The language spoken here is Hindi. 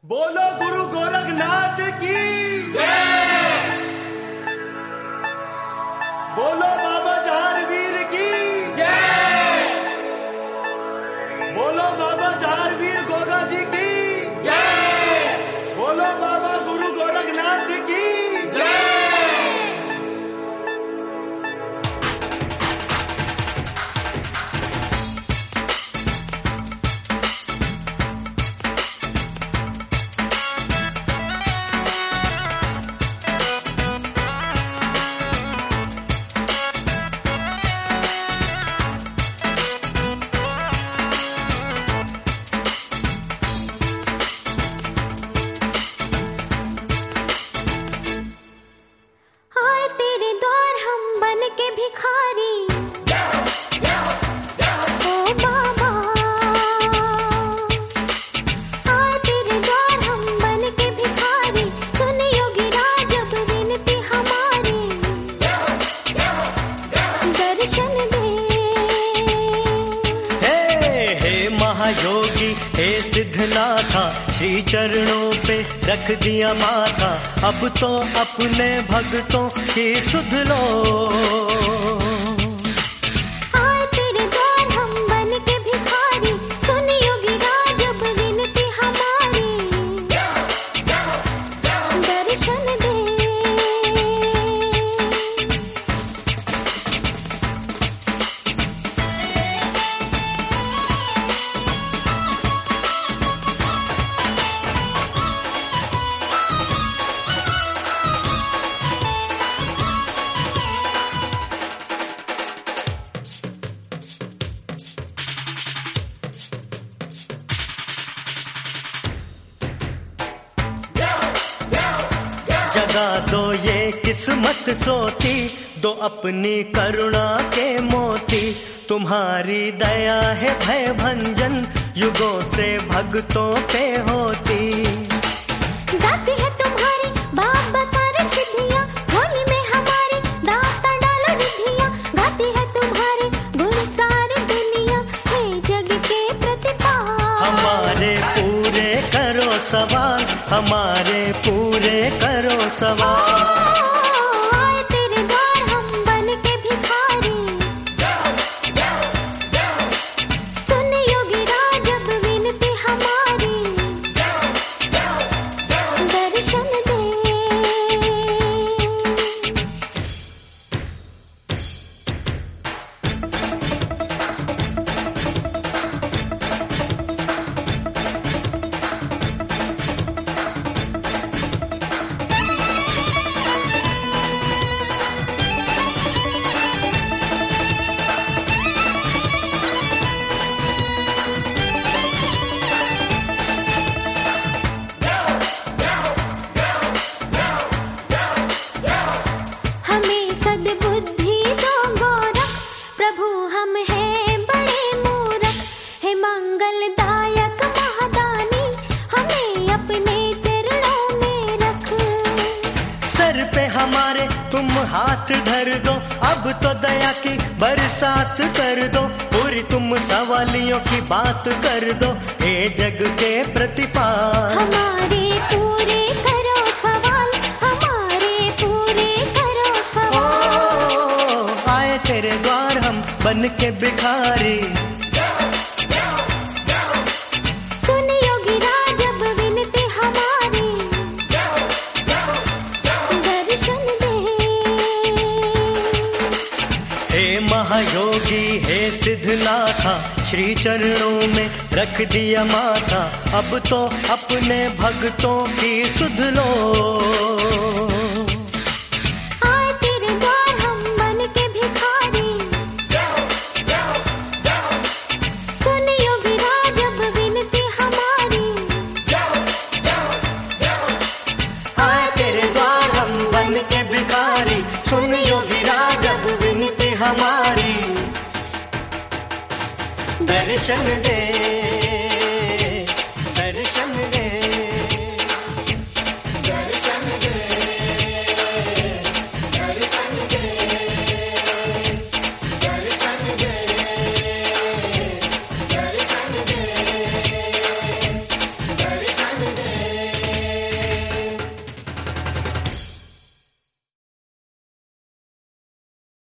बोलो गुरु गोरखनाथ की जय। बोलो बाबा जहारवीर की जय। बोलो बाबा जहारवीर गोगा जी की जय। बोलो बाबा गुरु गोरखनाथ की जय। योगी हे सिद्धनाथा, श्री चरणों पे रख दिया माथा, अब तो अपने भक्तों की सुध लो। तेरे द्वार हम बन के भिखारी, सुन योगी राज अब विनती हमारी, दर्शन दे। जगा दो ये किस्मत सोती, दो अपनी करुणा के मोती, तुम्हारी दया है भय भंजन, युगों से भक्तों पे होती। दासी है तुम्हारी बाबा सारी सिद्धियाँ, झोली में हमारी दाता डालो रिद्धियाँ, गाती है तुम्हारे गुण सारी दुनिया, हे जग के प्रतिपाल। हमारे पूरे करो सवाल, हमारे पूरे करो सवाल। आए तेरे द्वार हम बन के भिखारी, सुन योगी राज अब विनती हमारी, दर्शन दे। हमें सद्बुद्धि दो गोरख, प्रभु हम हैं बड़े मूरख, हे मंगलदायक महादानी, हमें अपने चरणों में रख। सर पे हमारे तुम हाथ धर दो, अब तो दया की बरसात कर दो, पूरी तुम सवालियों की बात कर दो, हे जग के प्रतिपाल। हमारे पूरे करो सवाल, हमारे पूरे करो सवाल। आए तेरे द्वार हम बन के भिखारी, सुन योगी राज अब विनती हमारी, दर्शन दे। हे महायोगी हे सिद्धनाथा, श्री चरणों में रख दिया माथा, अब तो अपने भक्तों की सुध लो। आए तेरे द्वार हम बन के भिखारी, सुन योगी राज अब विनती हमारी, आए तेरे द्वार हम बन के भिखारी, सुन योगी राज अब विनती हमारी, दर्शन दे।